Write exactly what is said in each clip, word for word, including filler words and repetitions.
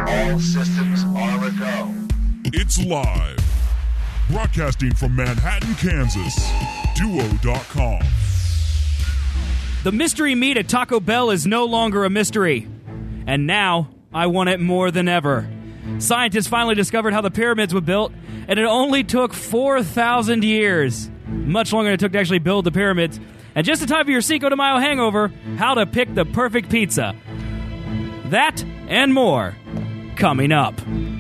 All systems are a go. It's live. Broadcasting from Manhattan, Kansas. Duo dot com. The mystery meat at Taco Bell is no longer a mystery. And now, I want it more than ever. Scientists finally discovered how the pyramids were built, and it only took four thousand years. Much longer than it took to actually build the pyramids. And just in time for your Cinco de Mayo hangover, how to pick the perfect pizza. That and more coming up.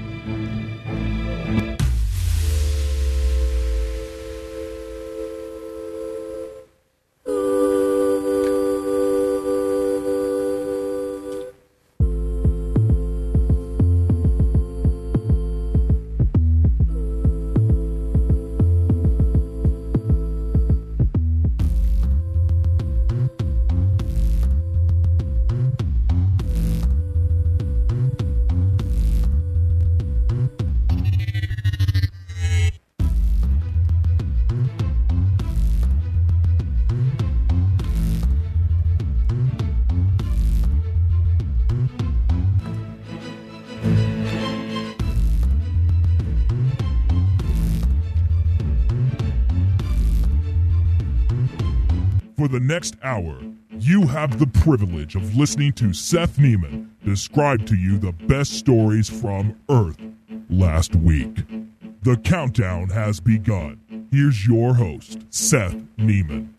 For the next hour, you have the privilege of listening to Seth Neiman describe to you the best stories from Earth last week. The countdown has begun. Here's your host, Seth Neiman.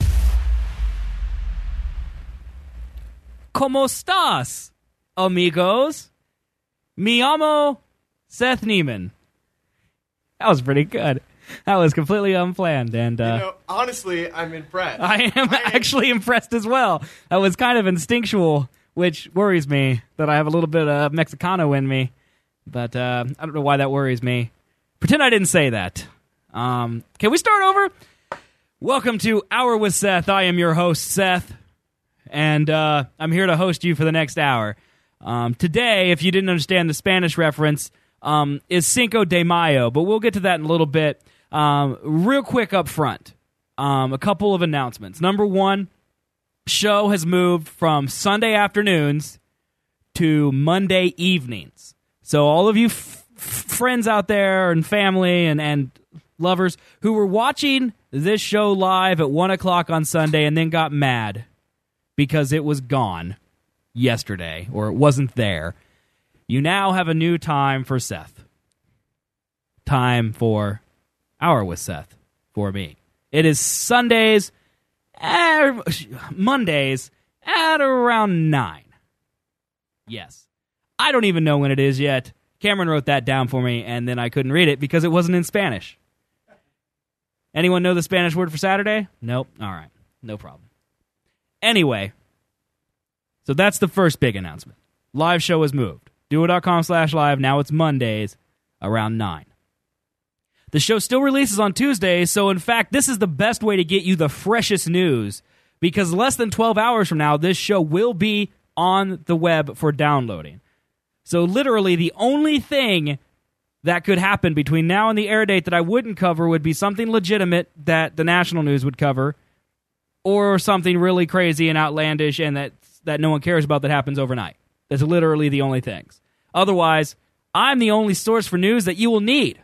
¿Cómo estás, amigos? Me llamo Seth Neiman. That was pretty good. That was completely unplanned, and uh, you know, honestly, I'm impressed. I am I actually am. impressed as well. That was kind of instinctual, which worries me that I have a little bit of Mexicano in me, but uh, I don't know why that worries me. Pretend I didn't say that. Um, can we start over? Welcome to Hour with Seth. I am your host, Seth, and uh, I'm here to host you for the next hour. Um, today, if you didn't understand the Spanish reference, um, is Cinco de Mayo, but we'll get to that in a little bit. Um, real quick up front, um, a couple of announcements. Number one, show has moved from Sunday afternoons to Monday evenings. So all of you f- f- friends out there and family and, and lovers who were watching this show live at one o'clock on Sunday and then got mad because it was gone yesterday or it wasn't there, you now have a new time for Seth. Time for Hour with Seth for me. It is Sundays, at, Mondays at around nine. Yes. I don't even know when it is yet. Cameron wrote that down for me, and then I couldn't read it because it wasn't in Spanish. Anyone know the Spanish word for Saturday? Nope. All right. No problem. Anyway, so that's the first big announcement. Live show has moved. Duo.com slash live. Now it's Mondays around nine. The show still releases on Tuesdays, so in fact, this is the best way to get you the freshest news, because less than twelve hours from now, this show will be on the web for downloading. So literally, the only thing that could happen between now and the air date that I wouldn't cover would be something legitimate that the national news would cover, or something really crazy and outlandish and that, that no one cares about that happens overnight. That's literally the only things. Otherwise, I'm the only source for news that you will need.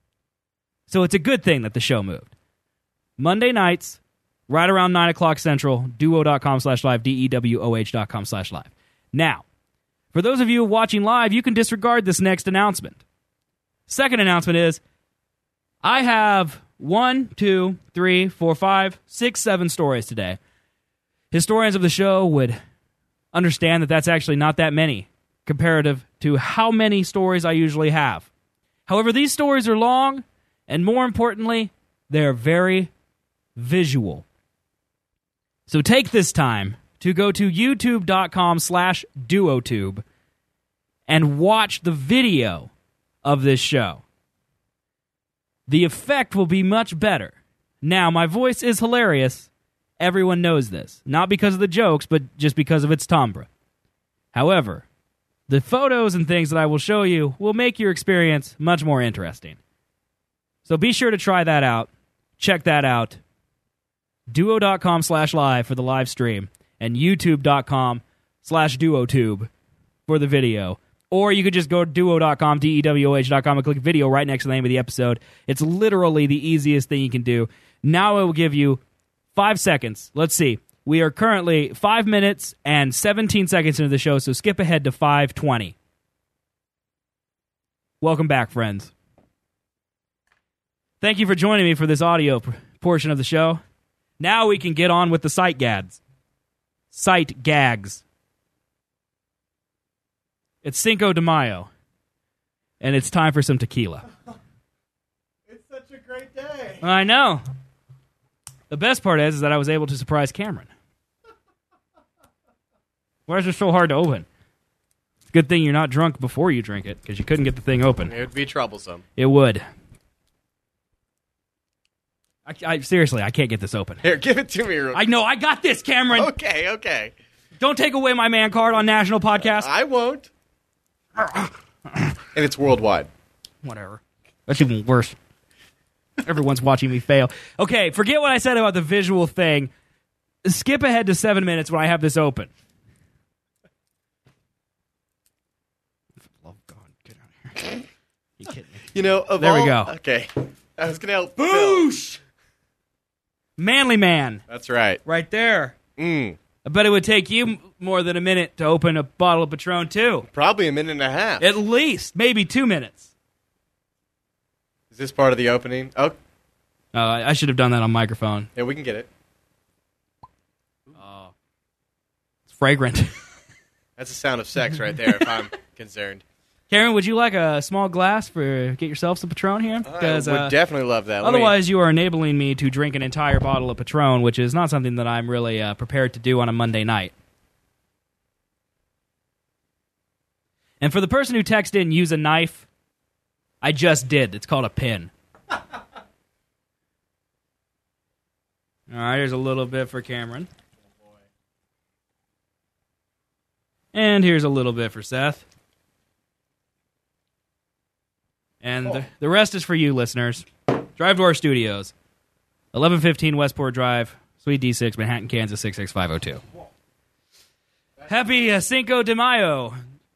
So it's a good thing that the show moved. Monday nights, right around nine o'clock Central, duo.com slash live, D-E-W-O-H dot com slash live. Now, for those of you watching live, you can disregard this next announcement. Second announcement is, I have one, two, three, four, five, six, seven stories today. Historians of the show would understand that that's actually not that many, comparative to how many stories I usually have. However, these stories are long, and more importantly, they're very visual. So take this time to go to youtube.com slash duotube and watch the video of this show. The effect will be much better. Now, my voice is hilarious. Everyone knows this. Not because of the jokes, but just because of its timbre. However, the photos and things that I will show you will make your experience much more interesting. So be sure to try that out. Check that out. Duo.com slash live for the live stream. And YouTube.com slash Duotube for the video. Or you could just go to duo dot com, D E W O H dot com, and click video right next to the name of the episode. It's literally the easiest thing you can do. Now it will give you five seconds. Let's see. We are currently five minutes and seventeen seconds into the show, so skip ahead to five twenty. Welcome back, friends. Thank you for joining me for this audio p- portion of the show. Now we can get on with the sight gags. Sight gags. It's Cinco de Mayo, and it's time for some tequila. It's such a great day. I know. The best part is, is that I was able to surprise Cameron. Why is it so hard to open? It's a good thing you're not drunk before you drink it, because you couldn't get the thing open. It would be troublesome. It would. I, I seriously, I can't get this open. Here, give it to me. Real I know, I got this, Cameron. Okay, okay. Don't take away my man card on National Podcast. I won't. And it's worldwide. Whatever. That's even worse. Everyone's watching me fail. Okay, forget what I said about the visual thing. Skip ahead to seven minutes when I have this open. Oh, God, get out of here. You kidding me? You know, of There we all- go. Okay. I was going to help. Phil. Boosh! Manly man. That's right. Right there. Mm. I bet it would take you m- more than a minute to open a bottle of Patron, too. Probably a minute and a half. At least. Maybe two minutes. Is this part of the opening? Oh, Uh, I I should have done that on microphone. yeah, we can get it. It's fragrant. That's the sound of sex right there, if I'm concerned. Karen, would you like a small glass for get yourself some Patron here? I Because would uh, definitely love that. Let me- otherwise, you are enabling me to drink an entire bottle of Patron, which is not something that I'm really uh, prepared to do on a Monday night. And for the person who texted in, use a knife, I just did. It's called a pin. All right, here's a little bit for Cameron. And here's a little bit for Seth. And the, the rest is for you, listeners. Drive to our studios. eleven fifteen Westport Drive, Suite D six, Manhattan, Kansas, six six five oh two. Happy uh, Cinco de Mayo.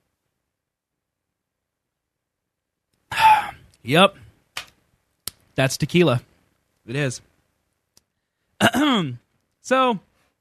Yep. That's tequila. It is. So,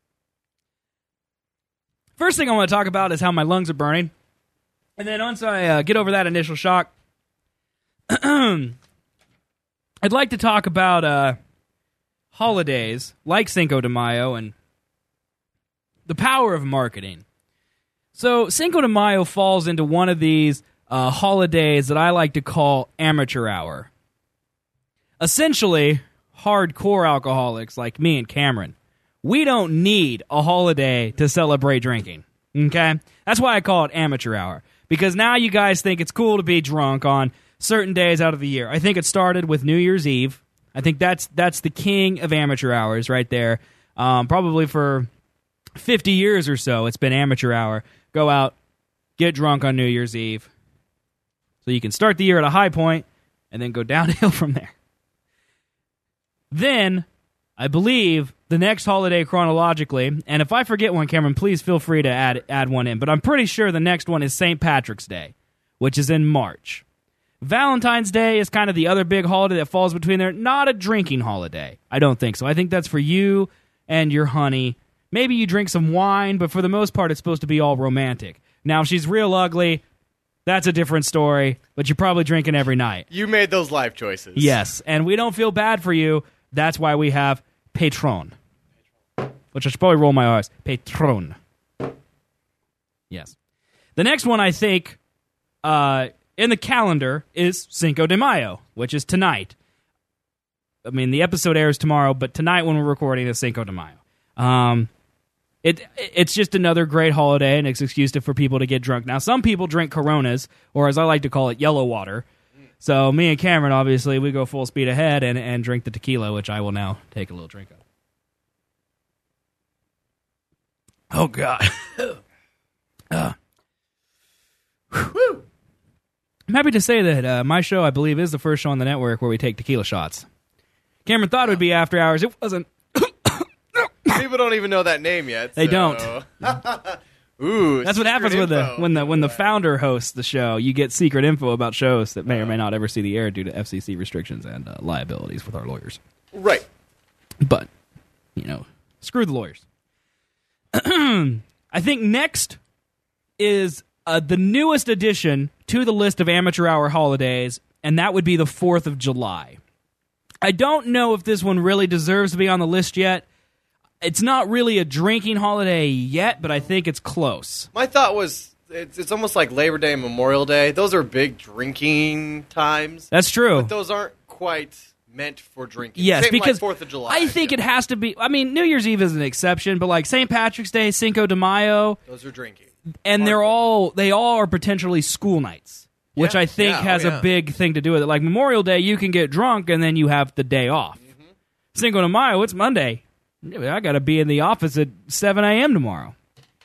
first thing I want to talk about is how my lungs are burning. And then once I uh, get over that initial shock, I'd like to talk about uh, holidays like Cinco de Mayo and the power of marketing. So Cinco de Mayo falls into one of these uh, holidays that I like to call amateur hour. Essentially, hardcore alcoholics like me and Cameron, we don't need a holiday to celebrate drinking. Okay? That's why I call it amateur hour. Because now you guys think it's cool to be drunk on certain days out of the year. I think it started with New Year's Eve. I think that's that's the king of amateur hours right there. Um, probably for fifty years or so, it's been amateur hour. Go out, get drunk on New Year's Eve. So you can start the year at a high point and then go downhill from there. Then, I believe, the next holiday chronologically, and if I forget one, Cameron, please feel free to add add one in, but I'm pretty sure the next one is Saint Patrick's Day, which is in March. Valentine's Day is kind of the other big holiday that falls between there. Not a drinking holiday. I don't think so. I think that's for you and your honey. Maybe you drink some wine, but for the most part, it's supposed to be all romantic. Now, if she's real ugly, that's a different story, but you're probably drinking every night. You made those life choices. Yes, and we don't feel bad for you. That's why we have Patron, which I should probably roll my R's. Patron. Yes. The next one, I think, uh, in the calendar is Cinco de Mayo, which is tonight. I mean, the episode airs tomorrow, but tonight when we're recording is Cinco de Mayo. Um, it it's just another great holiday, and it's an excuse to, for people to get drunk. Now, some people drink Coronas, or as I like to call it, yellow water. So me and Cameron, obviously, we go full speed ahead and, and drink the tequila, which I will now take a little drink of. Oh, God. uh. Whew. I'm happy to say that uh, my show, I believe, is the first show on the network where we take tequila shots. Cameron thought it would be after hours. It wasn't. People don't even know that name yet. They so. don't. Ooh, That's what happens with the when the when the founder hosts the show. You get secret info about shows that may or may not ever see the air due to F C C restrictions and uh, liabilities with our lawyers. Right. But, you know, screw the lawyers. I think next is uh, the newest addition to the list of amateur hour holidays, and that would be the fourth of July. I don't know if this one really deserves to be on the list yet. It's not really a drinking holiday yet, but I think it's close. My thought was it's, it's almost like Labor Day and Memorial Day. Those are big drinking times. That's true. But those aren't quite meant for drinking. Yes, Same because like fourth of July. I think it has to be. I mean, New Year's Eve is an exception, but like Saint Patrick's Day, Cinco de Mayo, those are drinking. And they're all they all are potentially school nights, which Yeah. I think Yeah, has oh, a yeah. big thing to do with it. Like Memorial Day, you can get drunk and then you have the day off. Mm-hmm. Cinco de Mayo, it's Monday. I got to be in the office at seven a.m. tomorrow.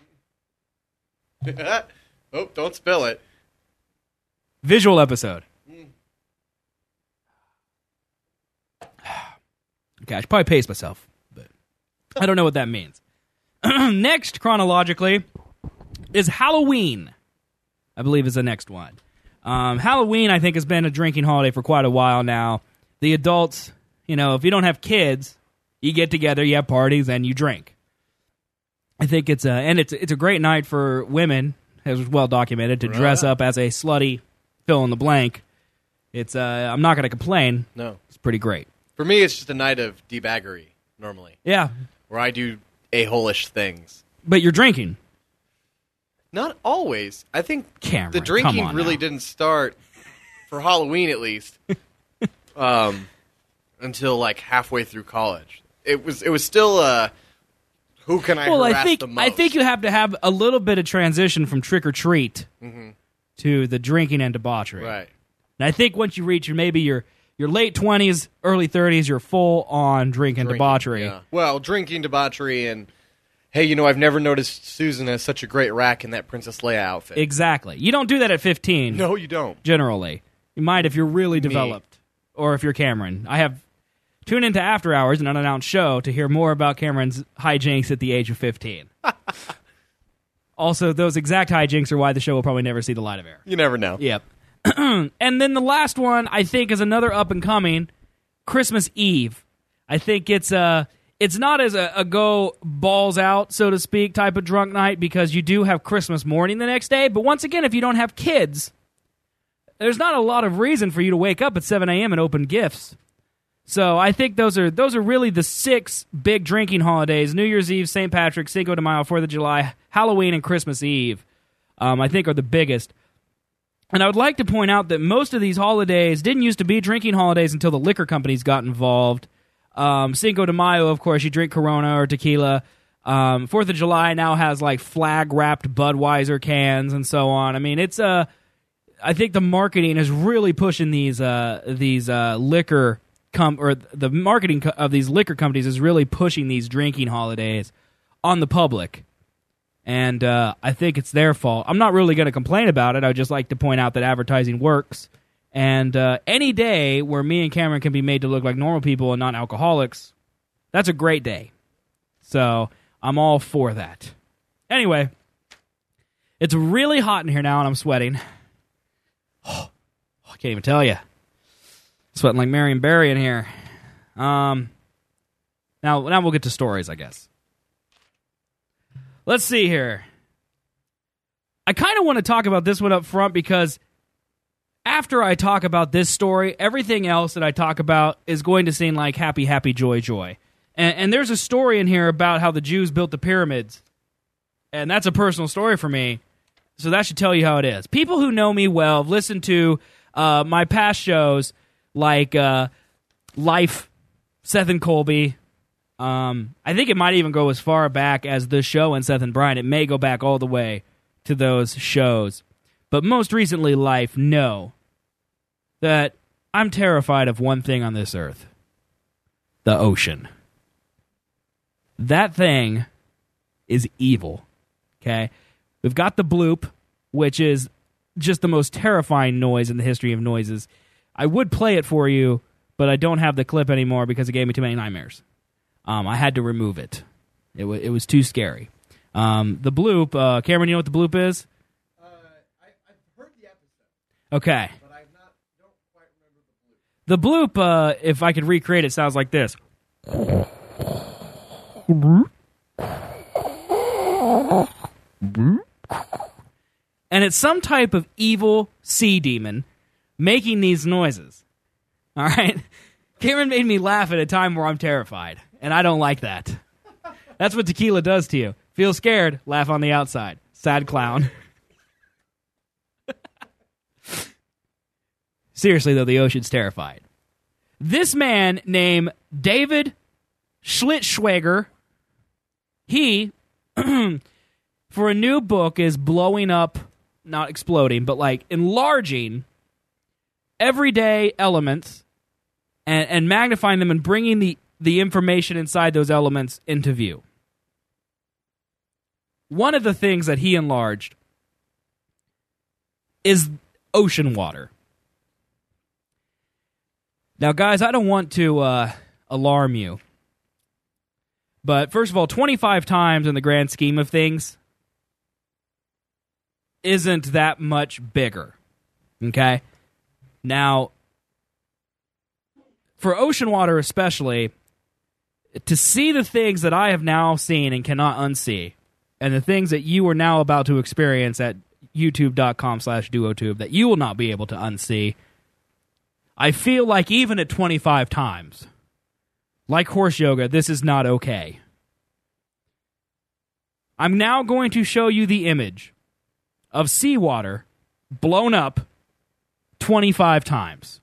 Oh, don't spill it. Visual episode. Okay, I should probably pace myself, but I don't know what that means. Next, chronologically, is Halloween. I believe is the next one. Um, Halloween, I think, has been a drinking holiday for quite a while now. The adults, you know, if you don't have kids, you get together, you have parties, and you drink. I think it's a and it's it's a great night for women, as well documented, to dress up as a slutty fill in the blank. It's uh, I'm not going to complain. No. It's pretty great. For me, it's just a night of debaggery, normally, Yeah, where I do a-hole-ish things. but you're drinking. Not always. I think Cameron, the come drinking on really now. didn't start, for Halloween at least, um, until like halfway through college. It was it was still uh, who can I Well, harass I think the most? I think you have to have a little bit of transition from trick or treat Mhm. to the drinking and debauchery. Right. And I think once you reach your maybe your your late twenties, early thirties, you're full on drink and Drinking, debauchery. yeah. Well, drinking, debauchery, and hey, you know, I've never noticed Susan as such a great rack in that Princess Leia outfit. Exactly. You don't do that at fifteen. No, you don't. Generally, you might if you're really developed, or if you're Cameron. I have tune into After Hours, an unannounced show, to hear more about Cameron's hijinks at the age of fifteen. Also, those exact hijinks are why the show will probably never see the light of air. You never know. Yep. And then the last one, I think, is another up and coming, Christmas Eve. I think it's a it's not as a, a go balls out, so to speak, type of drunk night, because you do have Christmas morning the next day. But once again, if you don't have kids, there's not a lot of reason for you to wake up at seven a.m. and open gifts. So I think those are those are really the six big drinking holidays: New Year's Eve, Saint Patrick's, Cinco de Mayo, Fourth of July, Halloween, and Christmas Eve. Um, I think are the biggest. And I would like to point out that most of these holidays didn't used to be drinking holidays until the liquor companies got involved. Um, Cinco de Mayo, of course, you drink Corona or tequila. Um, Fourth of July now has like flag-wrapped Budweiser cans and so on. I mean, it's uh, I think the marketing is really pushing these uh, these uh, liquor com or the marketing co- of these liquor companies is really pushing these drinking holidays on the public. And uh, I think it's their fault. I'm not really going to complain about it. I would just like to point out that advertising works. And uh, any day where me and Cameron can be made to look like normal people and not alcoholics, that's a great day. So I'm all for that. Anyway, it's really hot in here now, and I'm sweating. Oh, I can't even tell you. Sweating like Marion Barry in here. Um, now, now we'll get to stories, I guess. Let's see here. I kind of want to talk about this one up front because after I talk about this story, everything else that I talk about is going to seem like happy, happy, joy, joy. And, and there's a story in here about how the Jews built the pyramids. And that's a personal story for me. So that should tell you how it is. People who know me well have listened to uh, my past shows like uh, Life, Seth and Colby. Um, I think it might even go as far back as The Show and Seth and Brian. It may go back all the way to those shows. But most recently, Life, know that I'm terrified of one thing on this earth. The ocean. That thing is evil. Okay? We've got the bloop, which is just the most terrifying noise in the history of noises. I would play it for you, but I don't have the clip anymore because it gave me too many nightmares. Um, I had to remove it. It, w- it was too scary. Um, the bloop, uh, Cameron, you know what the bloop is? Uh, I, I've heard the episode, Okay. but I not don't quite remember the blue. The bloop, uh, if I could recreate it, sounds like this. And it's some type of evil sea demon making these noises. All right? Cameron made me laugh at a time where I'm terrified, and I don't like that. That's what tequila does to you. Feel scared, laugh on the outside. Sad clown. Seriously, though, the ocean's terrified. This man named David Schlittschwager, he, for a new book, is blowing up, not exploding, but like enlarging everyday elements and, and magnifying them and bringing the, the information inside those elements into view. One of the things that he enlarged is ocean water. Now, guys, I don't want to uh, alarm you, but first of all, twenty-five times in the grand scheme of things isn't that much bigger, okay? Now, for ocean water especially, to see the things that I have now seen and cannot unsee, and the things that you are now about to experience at youtube.com slash duotube that you will not be able to unsee, I feel like even at twenty-five times, like horse yoga, this is not okay. I'm now going to show you the image of seawater blown up twenty-five times.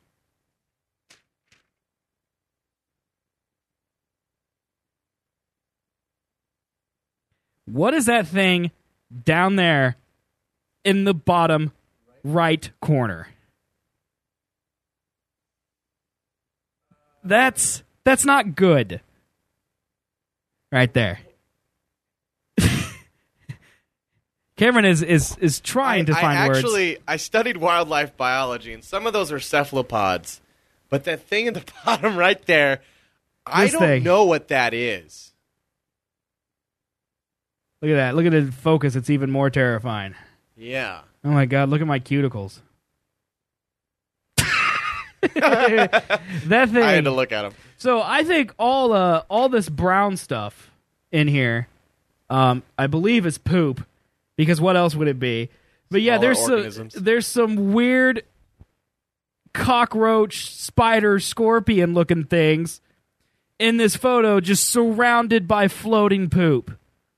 What is that thing down there in the bottom right corner? That's that's not good. Right there. Cameron is, is, is trying I, to find I words. Actually, I studied wildlife biology, and some of those are cephalopods. But that thing in the bottom right there, I This don't thing. know what that is. Look at that. Look at the focus. It's even more terrifying. Yeah. Oh my god, look at my cuticles. That thing. I had to look at him. So I think all uh, all this brown stuff in here, um, I believe is poop, because what else would it be? But yeah, Smaller there's some, organisms. there's some weird cockroach, spider, scorpion looking things in this photo, just surrounded by floating poop.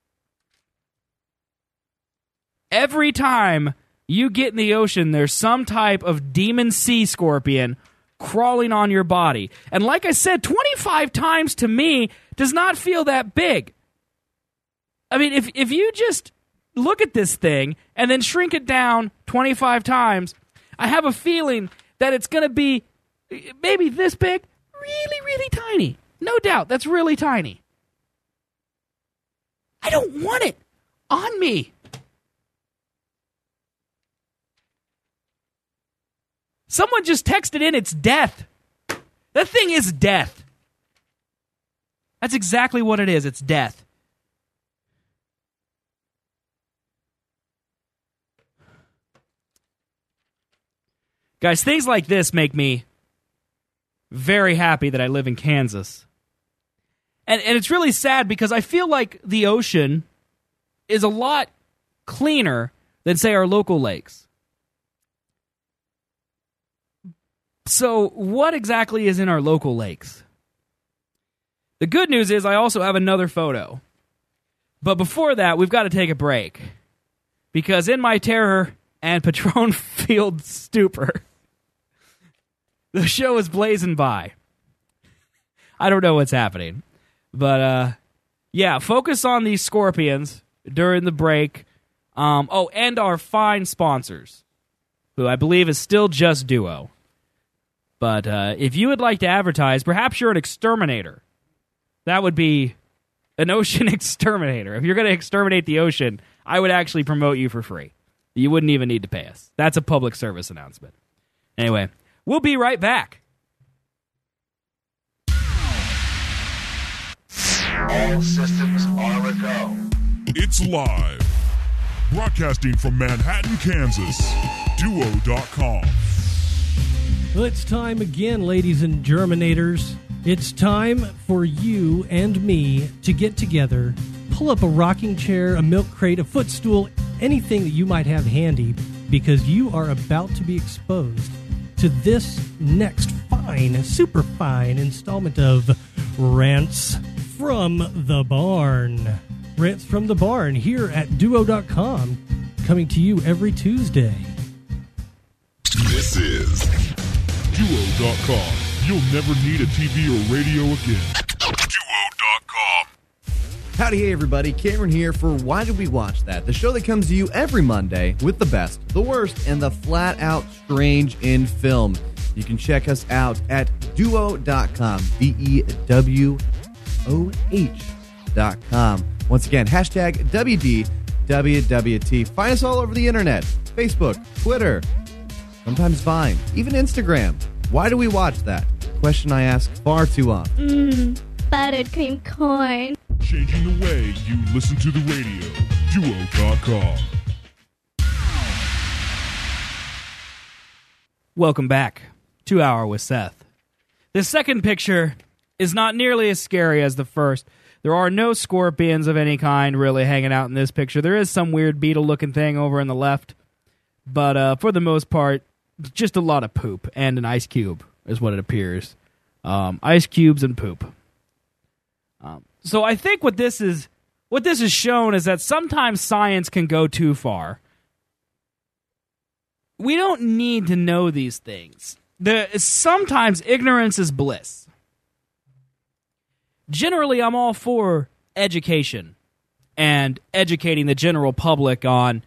Every time you get in the ocean, there's some type of demon sea scorpion crawling on your body. And like I said, twenty-five times to me does not feel that big. I mean, if if you just look at this thing and then shrink it down twenty-five times, I have a feeling that it's going to be maybe this big, really, really tiny. No doubt, that's really tiny. I don't want it on me. Someone just texted in, it's death. That thing is death. That's exactly what it is. It's death. Guys, things like this make me very happy that I live in Kansas. And, and it's really sad because I feel like the ocean is a lot cleaner than, say, our local lakes. So, what exactly is in our local lakes? The good news is I also have another photo. But before that, we've got to take a break. Because in my terror and Patron-filled stupor, the show is blazing by. I don't know what's happening. But, uh, yeah, focus on these scorpions during the break. Um, oh, and our fine sponsors, who I believe is still Just Duo. But uh, if you would like to advertise, perhaps you're an exterminator. That would be an ocean exterminator. If you're going to exterminate the ocean, I would actually promote you for free. You wouldn't even need to pay us. That's a public service announcement. Anyway, we'll be right back. All systems are a go. It's live. Broadcasting from Manhattan, Kansas. Duo dot com. Well, it's time again, ladies and Germinators. It's time for you and me to get together, pull up a rocking chair, a milk crate, a footstool, anything that you might have handy, because you are about to be exposed to this next fine, super fine installment of Rants from the Barn. Rants from the Barn here at Duo dot com, coming to you every Tuesday. This is Duo dot com. You'll never need a T V or radio again. Duo dot com. Howdy, hey everybody, Cameron here for Why Did We Watch That? The show that comes to you every Monday with the best, the worst, and the flat-out strange in film. You can check us out at Duo dot com, D E W O H dot com. Once again, hashtag W D W W T. Find us all over the internet, Facebook, Twitter, sometimes Vine, even Instagram. Why do we watch that? Question I ask far too often. Mmm, buttered cream corn. Changing the way you listen to the radio. Duo dot com. Welcome back. Two Hour with Seth. The second picture is not nearly as scary as the first. There are no scorpions of any kind really hanging out in this picture. There is some weird beetle-looking thing over on the left. But uh, for the most part, just a lot of poop and an ice cube is what it appears. Um, ice cubes and poop. Um, so I think what this is, what this is shown is that sometimes science can go too far. We don't need to know these things. The, sometimes ignorance is bliss. Generally, I'm all for education and educating the general public on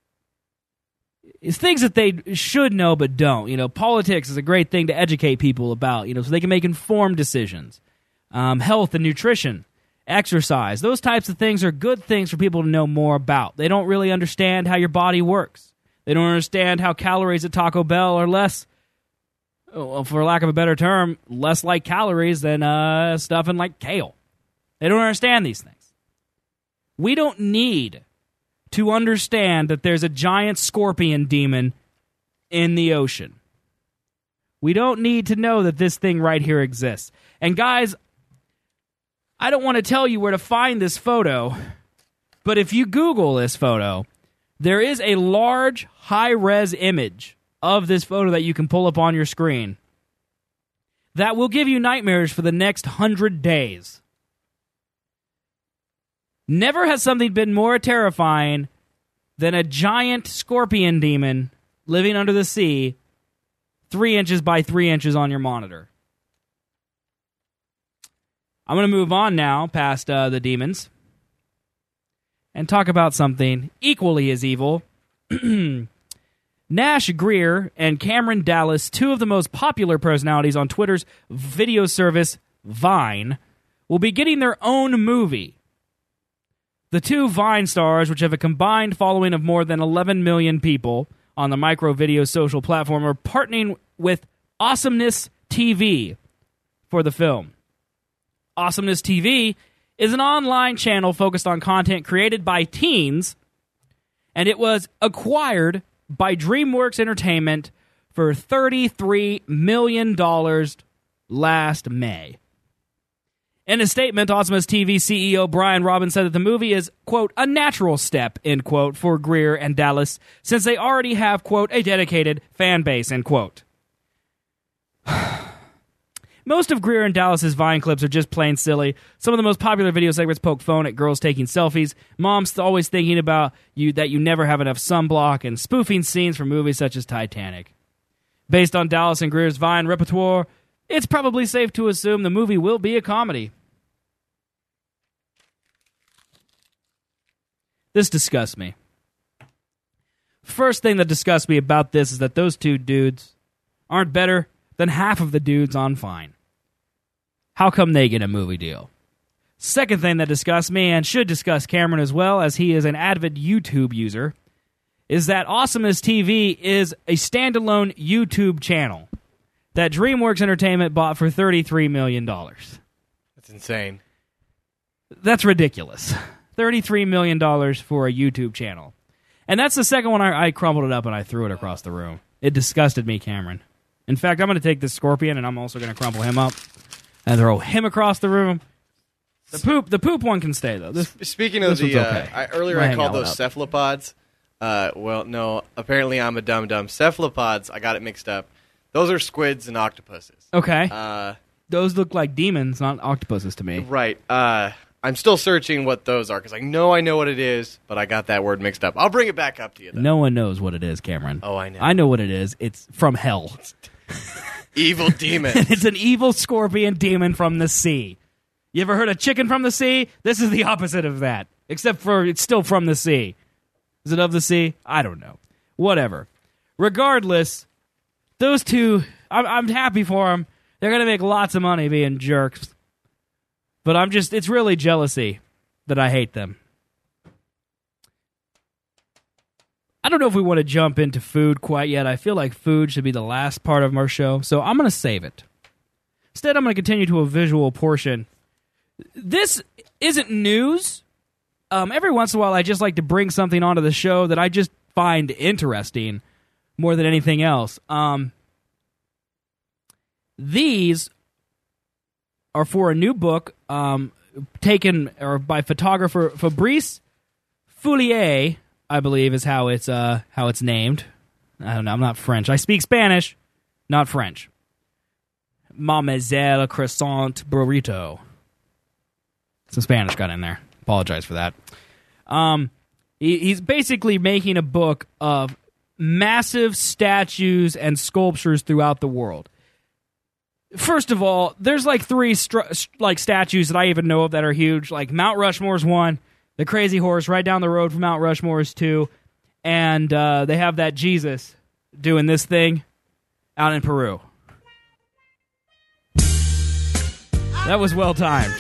things that they should know but don't. You know, politics is a great thing to educate people about, you know, so they can make informed decisions. Um, health and nutrition, exercise, those types of things are good things for people to know more about. They don't really understand how your body works. They don't understand how calories at Taco Bell are less, well, for lack of a better term, less like calories than uh, stuff in like kale. They don't understand these things. We don't need to understand that there's a giant scorpion demon in the ocean. We don't need to know that this thing right here exists. And guys, I don't want to tell you where to find this photo, but if you Google this photo, there is a large, high-res image of this photo that you can pull up on your screen that will give you nightmares for the next hundred days. Never has something been more terrifying than a giant scorpion demon living under the sea, three inches by three inches on your monitor. I'm going to move on now past uh, the demons and talk about something equally as evil. Nash Greer and Cameron Dallas, two of the most popular personalities on Twitter's video service Vine, will be getting their own movie. The two Vine stars, which have a combined following of more than eleven million people on the micro video social platform, are partnering with Awesomeness T V for the film. Awesomeness T V is an online channel focused on content created by teens, and it was acquired by DreamWorks Entertainment for thirty-three million dollars last May. In a statement, Awesomeness T V C E O Brian Robbins said that the movie is, quote, a natural step, end quote, for Greer and Dallas, since they already have, quote, a dedicated fan base, end quote. Most of Greer and Dallas's Vine clips are just plain silly. Some of the most popular video segments poke fun at girls taking selfies, moms always thinking about you that you never have enough sunblock, and spoofing scenes from movies such as Titanic. Based on Dallas and Greer's Vine repertoire, it's probably safe to assume the movie will be a comedy. This disgusts me. First thing that disgusts me about this is that those two dudes aren't better than half of the dudes on Vine. How come they get a movie deal? Second thing that disgusts me, and should disgust Cameron as well, as he is an avid YouTube user, is that Awesomeness T V is a standalone YouTube channel that DreamWorks Entertainment bought for thirty-three million dollars. That's insane. That's ridiculous. thirty-three million dollars for a YouTube channel. And that's the second one I, I crumbled it up and I threw it across the room. It disgusted me, Cameron. In fact, I'm going to take this scorpion and I'm also going to crumple him up and throw him across the room. The poop the poop one can stay, though. This, Speaking of this the, one's uh, okay. I, earlier We'll I hang called that those one up. cephalopods. Uh, well, no, apparently I'm a dum-dum. Cephalopods, I got it mixed up. Those are squids and octopuses. Okay. Uh, Those look like demons, not octopuses to me. right. Uh, I'm still searching what those are, because I know I know what it is, but I got that word mixed up. I'll bring it back up to you, though. No one knows what it is, Cameron. Oh, I know. I know what it is. It's from hell. Evil demon. It's an evil scorpion demon from the sea. You ever heard of chicken from the sea? This is the opposite of that, except for it's still from the sea. Is it of the sea? I don't know. Whatever. Regardless, those two, I'm, I'm happy for them. They're going to make lots of money being jerks. But I'm just, it's really jealousy that I hate them. I don't know if we want to jump into food quite yet. I feel like food should be the last part of our show, so I'm going to save it. Instead, I'm going to continue to a visual portion. This isn't news. Um, every once in a while, I just like to bring something onto the show that I just find interesting more than anything else. Um, these are for a new book um, taken or by photographer Fabrice Foulier, I believe is how it's uh, how it's named. I don't know. I'm not French. I speak Spanish, not French. Mademoiselle Croissant Burrito. Some Spanish got in there. Apologize for that. Um, he, he's basically making a book of massive statues and sculptures throughout the world. First of all, there's like three stru- like statues that I even know of that are huge. Like Mount Rushmore's one, the Crazy Horse right down the road from Mount Rushmore is two, and uh, they have that Jesus doing this thing out in Peru. That was well timed.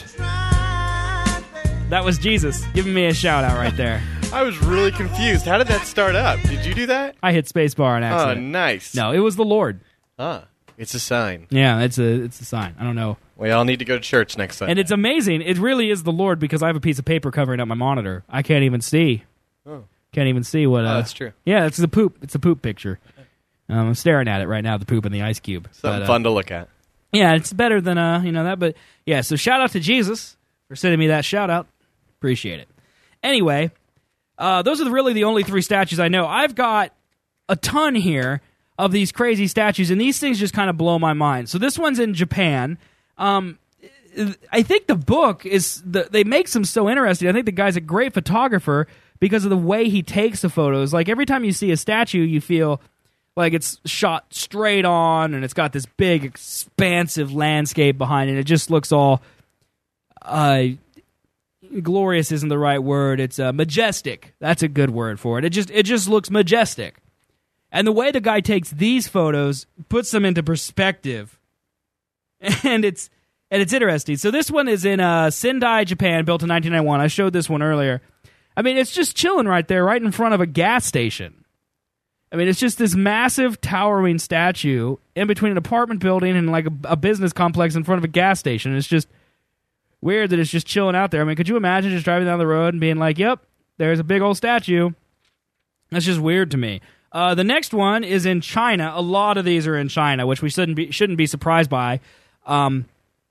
That was Jesus giving me a shout out right there. I was really confused. How did that start up? Did you do that? I hit spacebar on Oh, accident. nice. No, it was the Lord. Ah, it's a sign. Yeah, it's a it's a sign. I don't know. We all need to go to church next Sunday. And it's amazing. It really is the Lord because I have a piece of paper covering up my monitor. I can't even see. Oh. Can't even see what. Uh, Oh, that's true. Yeah, it's the poop. It's a poop picture. Um, I'm staring at it right now. The poop in the ice cube. Something But, uh, fun to look at. Yeah, it's better than uh, you know that. But yeah, so shout out to Jesus for sending me that shout out. Appreciate it. Anyway, uh, those are the, really the only three statues I know. I've got a ton here of these crazy statues, and these things just kind of blow my mind. So this one's in Japan. Um, I think the book is the, they make them so interesting. I think the guy's a great photographer because of the way he takes the photos. Like every time you see a statue, you feel like it's shot straight on, and it's got this big, expansive landscape behind it. It just looks all uh, glorious isn't the right word. It's uh, majestic. That's a good word for it. It just it just looks majestic. And the way the guy takes these photos puts them into perspective, and it's and it's interesting. So this one is in uh, Sendai, Japan, built in nineteen ninety-one. I showed this one earlier. I mean, it's just chilling right there, right in front of a gas station. I mean, it's just this massive, towering statue in between an apartment building and like a, a business complex in front of a gas station. It's just weird that it's just chilling out there. I mean, could you imagine just driving down the road and being like, yep, there's a big old statue? That's just weird to me. Uh, the next one is in China. A lot of these are in China, which we shouldn't be, shouldn't be surprised by. Um,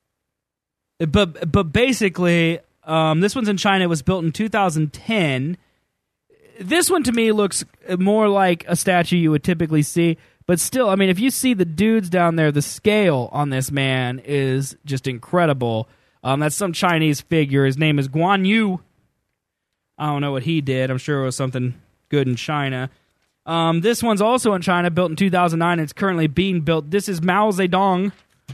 but but basically, um, this one's in China. It was built in two thousand ten. This one to me looks more like a statue you would typically see. But still, I mean, if you see the dudes down there, the scale on this man is just incredible. Um, that's some Chinese figure. His name is Guan Yu. I don't know what he did. I'm sure it was something good in China. Um, this one's also in China, built in two thousand nine. It's currently being built. This is Mao Zedong.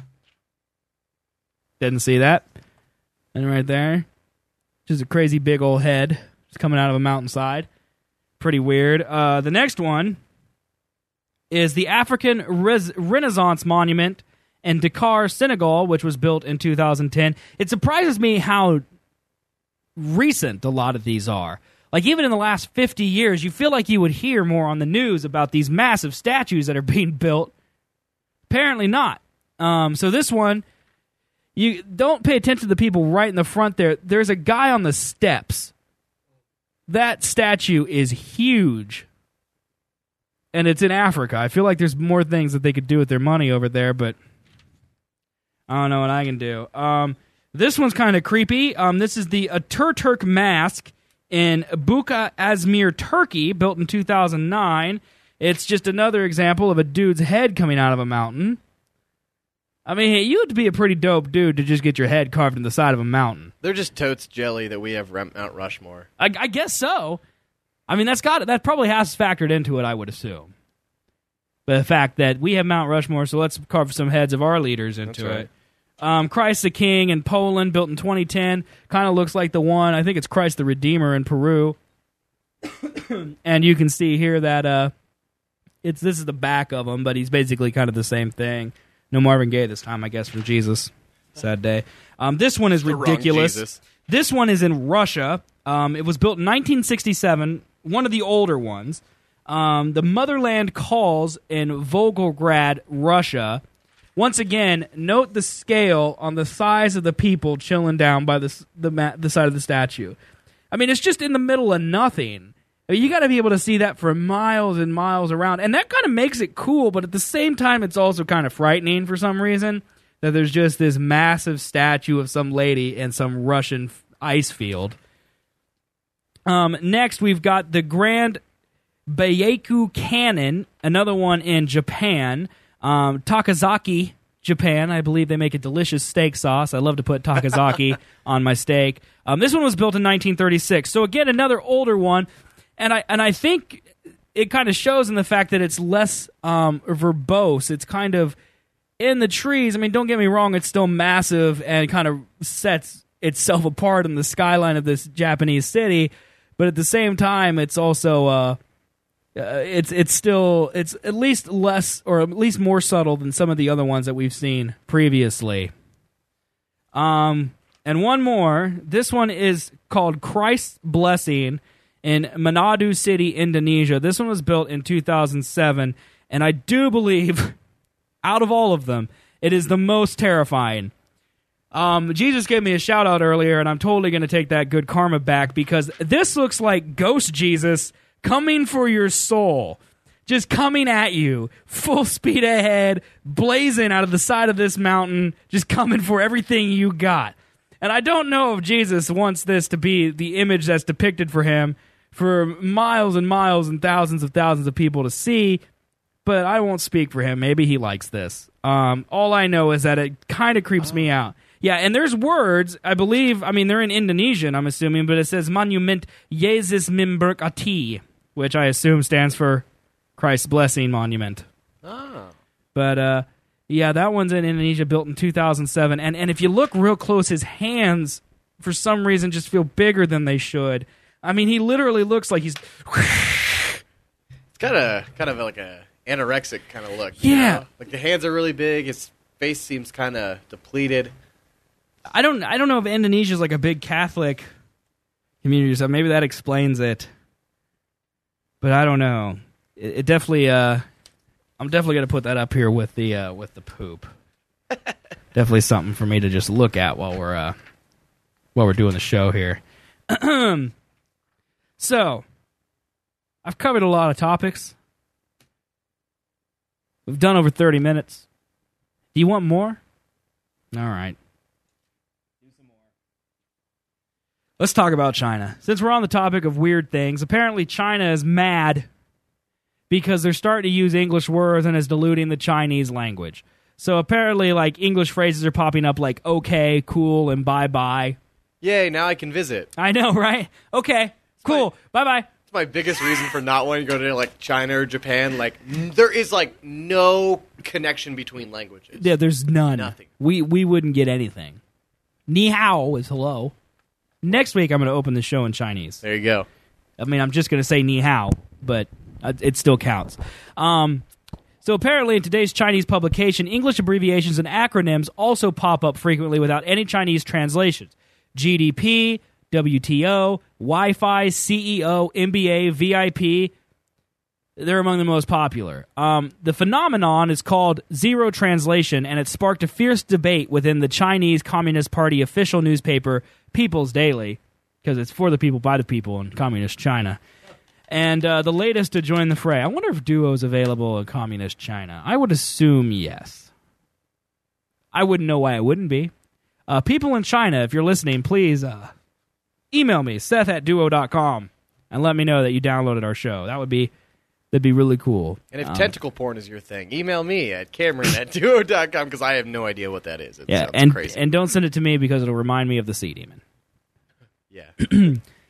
Didn't see that. And right there, just a crazy big old head. It's coming out of a mountainside. Pretty weird. Uh, the next one is the African Res- Renaissance Monument in Dakar, Senegal, which was built in two thousand ten. It surprises me how recent a lot of these are. Like, even in the last fifty years, you feel like you would hear more on the news about these massive statues that are being built. Apparently not. Um, so this one, you don't pay attention to the people right in the front there. There's a guy on the steps that statue is huge. And it's in Africa. I feel like there's more things that they could do with their money over there, but I don't know what I can do. Um, this one's kind of creepy. Um, this is the Ataturk mask in Buka Azmir, Turkey, built in two thousand nine. It's just another example of a dude's head coming out of a mountain. I mean, hey, you have to be a pretty dope dude to just get your head carved in the side of a mountain. They're just totes jelly that we have Mount Rushmore. I, I guess so. I mean, that's got that probably has factored into it, I would assume. The fact that we have Mount Rushmore, so let's carve some heads of our leaders into That's right. it. Um, Christ the King in Poland, built in twenty ten, kind of looks like the one, I think it's Christ the Redeemer in Peru. And you can see here that uh, it's this is the back of him, but he's basically kind of the same thing. No Marvin Gaye this time, I guess, from Jesus. Sad day. Um, this one is The wrong ridiculous. Jesus. This one is in Russia. Um, it was built in nineteen sixty-seven, one of the older ones. Um, the Motherland Calls in Volgograd, Russia. Once again, note the scale on the size of the people chilling down by the the, ma- the side of the statue. I mean, it's just in the middle of nothing. I mean, you got to be able to see that for miles and miles around, and that kind of makes it cool, but at the same time, it's also kind of frightening for some reason that there's just this massive statue of some lady in some Russian f- ice field. Um, next, we've got the Grand Bayaku Cannon, another one in Japan. Um, Takazaki, Japan. I believe they make a delicious steak sauce. I love to put Takazaki on my steak. Um, this one was built in nineteen thirty-six. So again, another older one. And I and I think it kind of shows in the fact that it's less um, verbose. It's kind of in the trees. I mean, don't get me wrong, it's still massive and kind of sets itself apart in the skyline of this Japanese city. But at the same time, it's also uh, uh, it's it's still it's at least less or at least more subtle than some of the other ones that we've seen previously. Um, and one more. This one is called Christ's Blessing in Manado City, Indonesia. This one was built in two thousand seven, and I do believe, out of all of them, it is the most terrifying. Um, Jesus gave me a shout-out earlier, and I'm totally going to take that good karma back, because this looks like Ghost Jesus coming for your soul. Just coming at you, full speed ahead, blazing out of the side of this mountain, just coming for everything you got. And I don't know if Jesus wants this to be the image that's depicted for him for miles and miles and thousands of thousands of people to see, but I won't speak for him. Maybe he likes this. Um, all I know is that it kind of creeps me out. Yeah, and there's words, I believe, I mean, they're in Indonesian, I'm assuming, but it says Monument Yesus Memberkati, which I assume stands for Christ's Blessing Monument. Oh. But, uh, yeah, that one's in Indonesia, built in two thousand seven. And, and if you look real close, his hands, for some reason, just feel bigger than they should. I mean, he literally looks like he's... It's got a kind of like a anorexic kind of look. you Yeah. know? Like the hands are really big. His face seems kind of depleted. I don't I don't know if Indonesia's like a big Catholic community, so maybe that explains it. But I don't know. It, it definitely... Uh, I'm definitely going to put that up here with the uh, with the poop. Definitely something for me to just look at while we're uh, while we're doing the show here. So, I've covered a lot of topics. We've done over thirty minutes. Do you want more? All right. Do some more. Let's talk about China. Since we're on the topic of weird things, apparently China is mad because they're starting to use English words and is diluting the Chinese language. So apparently, like, English phrases are popping up like okay, cool, and bye-bye. Yay, now I can visit. I know, right? Okay, cool, bye-bye. It's my biggest reason for not wanting to go to, like, China or Japan. Like, n- there is, like, no connection between languages. Yeah, there's none. Nothing. We we wouldn't get anything. Ni hao is hello. Next week, I'm going to open the show in Chinese. There you go. I mean, I'm just going to say ni hao, but it still counts. Um, so apparently in today's Chinese publication, English abbreviations and acronyms also pop up frequently without any Chinese translations. G D P, W T O, Wi-Fi, C E O, M B A, V I P. They're among the most popular. Um, the phenomenon is called zero translation, and it sparked a fierce debate within the Chinese Communist Party official newspaper, People's Daily. because it's for the people, by the people in communist China. And uh, the latest to join the fray. I wonder if Duo is available in communist China. I would assume yes. I wouldn't know why it wouldn't be. Uh, people in China, if you're listening, please uh, email me, Seth at duo dot com, and let me know that you downloaded our show. That would be that'd be really cool. And if um, tentacle porn is your thing, email me at Cameron at duo dot com because I have no idea what that is. It yeah, sounds and crazy. and don't send it to me because it'll remind me of the Sea Demon. Yeah.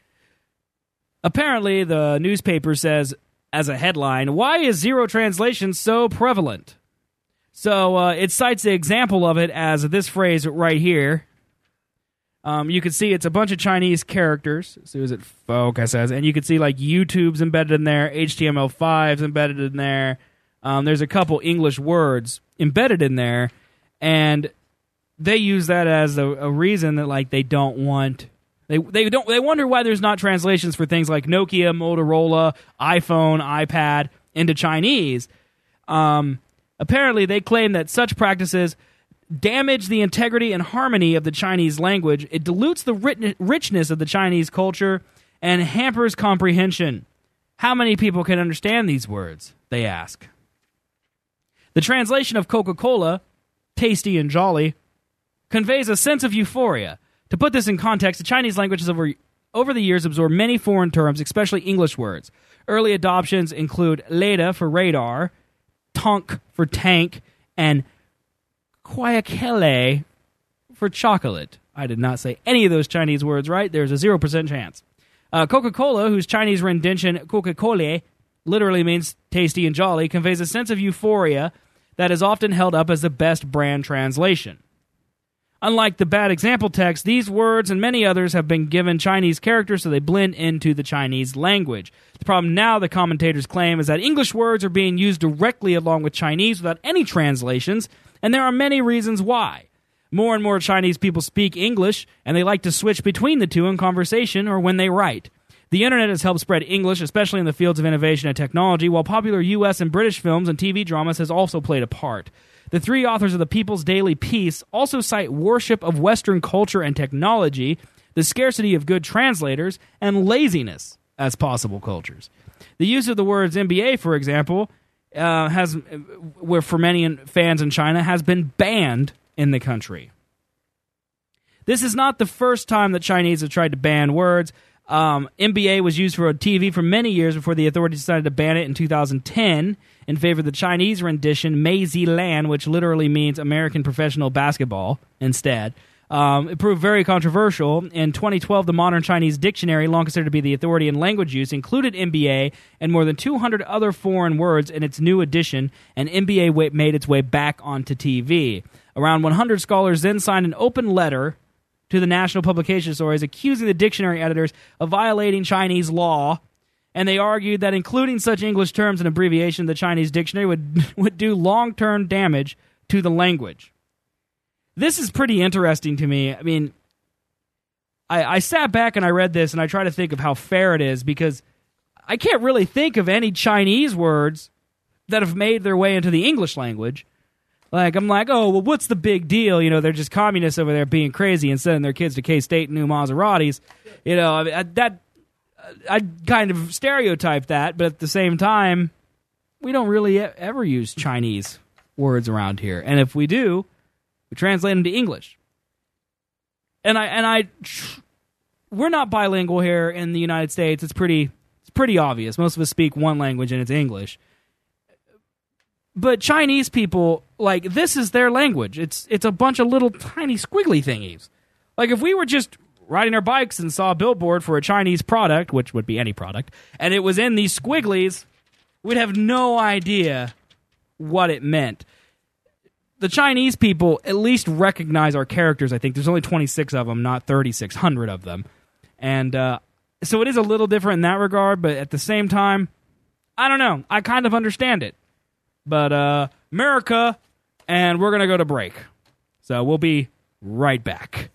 Apparently, the newspaper says, as a headline, why is zero translation so prevalent? So uh, it cites the example of it as this phrase right here. Um, you can see it's a bunch of Chinese characters. So is it focus as, and you can see like YouTube's embedded in there, H T M L five's embedded in there. Um, there's a couple English words embedded in there, and they use that as a, a reason that like they don't want. They they don't they wonder why there's not translations for things like Nokia, Motorola, iPhone, iPad into Chinese. Um, apparently, they claim that such practices damage the integrity and harmony of the Chinese language. It dilutes the rit- richness of the Chinese culture and hampers comprehension. How many people can understand these words? They ask. The translation of Coca-Cola, tasty and jolly, conveys a sense of euphoria. To put this in context, the Chinese language has over, over the years absorbed many foreign terms, especially English words. Early adoptions include leda for radar, tonk for tank, and Guayakele for chocolate. I did not say any of those Chinese words right. There's a zero percent chance. Uh, Coca-Cola, whose Chinese rendition Coca-Cola literally means tasty and jolly, conveys a sense of euphoria that is often held up as the best brand translation. Unlike the bad example text, these words and many others have been given Chinese characters so they blend into the Chinese language. The problem now, the commentators claim, is that English words are being used directly along with Chinese without any translations, and there are many reasons why. More and more Chinese people speak English, and they like to switch between the two in conversation or when they write. The internet has helped spread English, especially in the fields of innovation and technology, while popular U S and British films and T V dramas has also played a part. The three authors of the People's Daily Peace also cite worship of Western culture and technology, the scarcity of good translators, and laziness as possible cultures. The use of the words N B A, for example, uh, has, where for many fans in China, has been banned in the country. This is not the first time that Chinese have tried to ban words. Um, N B A was used for T V for many years before the authorities decided to ban it in two thousand ten in favor of the Chinese rendition Meizi Lan, which literally means American Professional Basketball instead. Um, it proved very controversial. In twenty twelve, the Modern Chinese Dictionary, long considered to be the authority in language use, included N B A and more than two hundred other foreign words in its new edition, and N B A made its way back onto T V. Around one hundred scholars then signed an open letter to the National Publication Authorities accusing the dictionary editors of violating Chinese law, and they argued that including such English terms and abbreviations in the Chinese dictionary would, would do long-term damage to the language. This is pretty interesting to me. I mean, I, I sat back and I read this, and I try to think of how fair it is, because I can't really think of any Chinese words that have made their way into the English language. Like, I'm like, oh, well, what's the big deal? You know, they're just communists over there being crazy and sending their kids to K-State and new Maseratis. You know, I mean, I, that, I kind of stereotype that, but at the same time, we don't really e- ever use Chinese words around here. And if we do, we translate them to English. And I, and I, we're not bilingual here in the United States. It's pretty, it's pretty obvious. Most of us speak one language, and it's English. But Chinese people, like, this is their language. It's it's a bunch of little tiny squiggly thingies. Like, if we were just riding our bikes and saw a billboard for a Chinese product, which would be any product, and it was in these squigglies, we'd have no idea what it meant. The Chinese people at least recognize our characters, I think. There's only twenty-six of them, not thirty-six hundred of them. And uh, so it is a little different in that regard, but at the same time, I don't know. I kind of understand it. But uh, America, and we're going to go to break. So we'll be right back.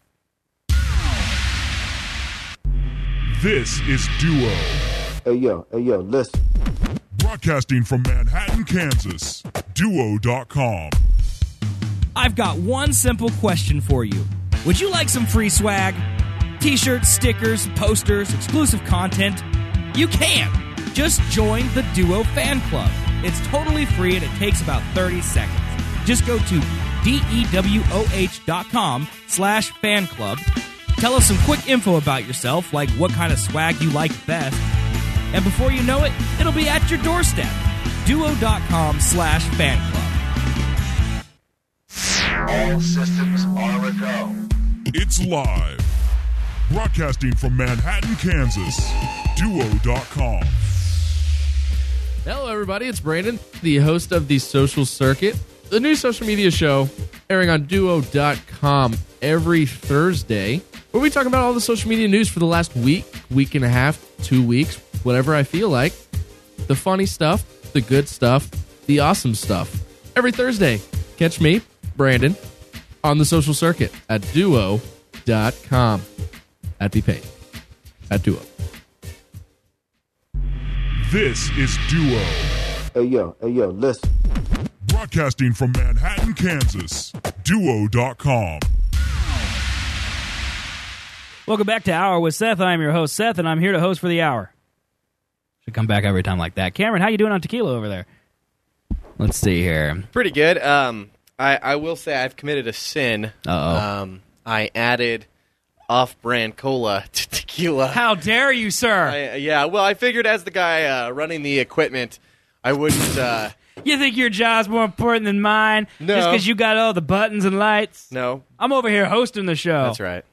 This is Duo. Hey, yo, hey, yo, listen. Broadcasting from Manhattan, Kansas. Duo dot com. I've got one simple question for you. Would you like some free swag? T-shirts, stickers, posters, exclusive content. You can. Just join the Duo Fan Club. It's totally free and it takes about thirty seconds. Just go to dewoh.com slash fan club. Tell us some quick info about yourself, like what kind of swag you like best. And before you know it, it'll be at your doorstep. Duo.com slash fan club. All systems are a go. It's live. Broadcasting from Manhattan, Kansas. Duo dot com. Hello, everybody. It's Brandon, the host of The Social Circuit, the new social media show airing on Duo dot com every Thursday, where we talk about all the social media news for the last week, week and a half, two weeks, whatever I feel like. The funny stuff, the good stuff, the awesome stuff. Every Thursday, catch me, Brandon, on The Social Circuit at Duo dot com. At Be Paid. At Duo. This is Duo. Hey yo, hey yo, listen. Broadcasting from Manhattan, Kansas. Duo dot com. Welcome back to Hour with Seth. I'm your host, Seth, and I'm here to host for the hour. Should come back every time like that. Cameron, how you doing on tequila over there? Let's see here. Pretty good. Um, I, I will say I've committed a sin. Uh-oh. Um, I added off-brand cola to tequila. How dare you, sir? I, yeah, well, I figured as the guy uh, running the equipment, I wouldn't... Uh, You think your job's more important than mine? No. Just because you got all the buttons and lights? no, I'm over here hosting the show. that's right.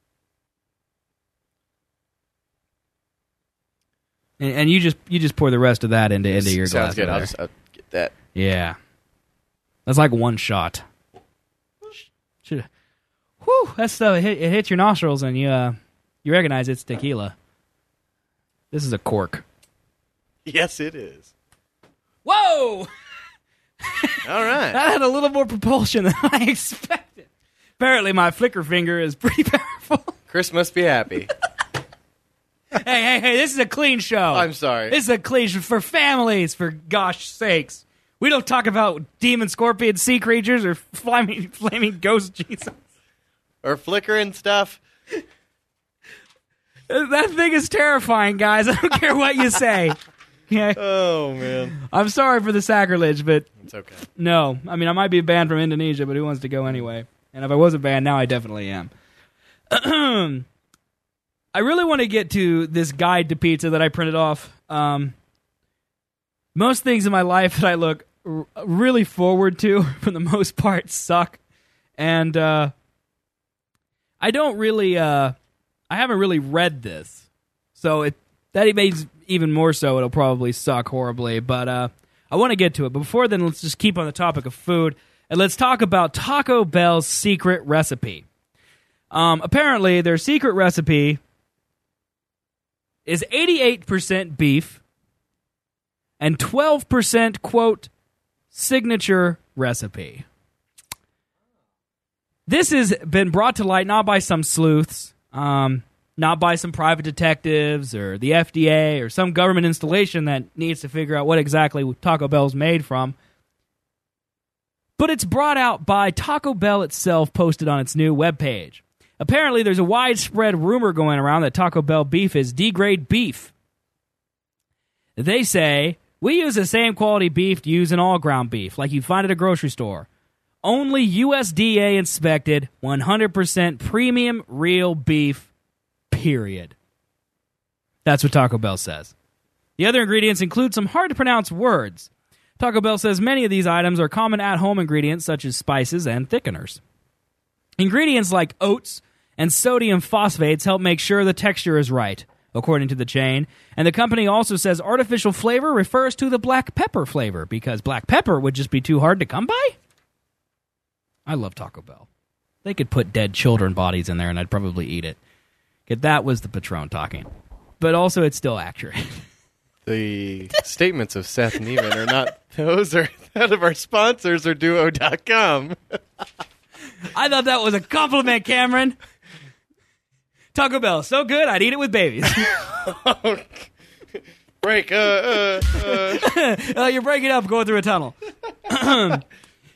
And, and you just you just pour the rest of that into into your glass. Sounds good. over I'll there. just I'll get that. Yeah. That's like one shot. Should, whew, that stuff, it, hit, it hits your nostrils and you uh, you recognize it's tequila. This is a cork. Yes, it is. Whoa! All right. That had a little more propulsion than I expected. Apparently my flicker finger is pretty powerful. Chris must be happy. hey, hey, hey, this is a clean show. I'm sorry. This is a clean show for families, for gosh sakes. We don't talk about demon, scorpion, sea creatures, or flaming, flaming ghost Jesus. Or flickering stuff. That thing is terrifying, guys. I don't care what you say. Yeah. Oh, man. I'm sorry for the sacrilege, but It's okay. no. I mean, I might be banned from Indonesia, but who wants to go anyway? And if I wasn't banned, now I definitely am. I really want to get to this guide to pizza that I printed off. Um, most things in my life that I look r- really forward to, for the most part, suck. And uh, I don't really... Uh, I haven't really read this. So it that makes even more so it'll probably suck horribly. But uh, I want to get to it. But before then, let's just keep on the topic of food. And let's talk about Taco Bell's secret recipe. Um, apparently, their secret recipe is eighty-eight percent beef and twelve percent, quote, signature recipe. This has been brought to light not by some sleuths, um, not by some private detectives or the F D A or some government installation that needs to figure out what exactly Taco Bell's made from. But it's brought out by Taco Bell itself, posted on its new webpage. Apparently, there's a widespread rumor going around that Taco Bell beef is D-grade beef. They say, we use the same quality beef used in all ground beef, like you find at a grocery store. Only U S D A inspected, one hundred percent premium real beef, period. That's what Taco Bell says. The other ingredients include some hard-to-pronounce words. Taco Bell says many of these items are common at-home ingredients such as spices and thickeners. Ingredients like oats and sodium phosphates help make sure the texture is right, according to the chain. And the company also says artificial flavor refers to the black pepper flavor, because black pepper would just be too hard to come by? I love Taco Bell. They could put dead children bodies in there and I'd probably eat it. Okay, that was the Patron talking. But also, it's still accurate. The statements of Seth Neiman are not those or that of our sponsors or Duo dot com. I thought that was a compliment, Cameron. Taco Bell, so good, I'd eat it with babies. Break. Uh, uh, uh. uh, you're breaking up going through a tunnel.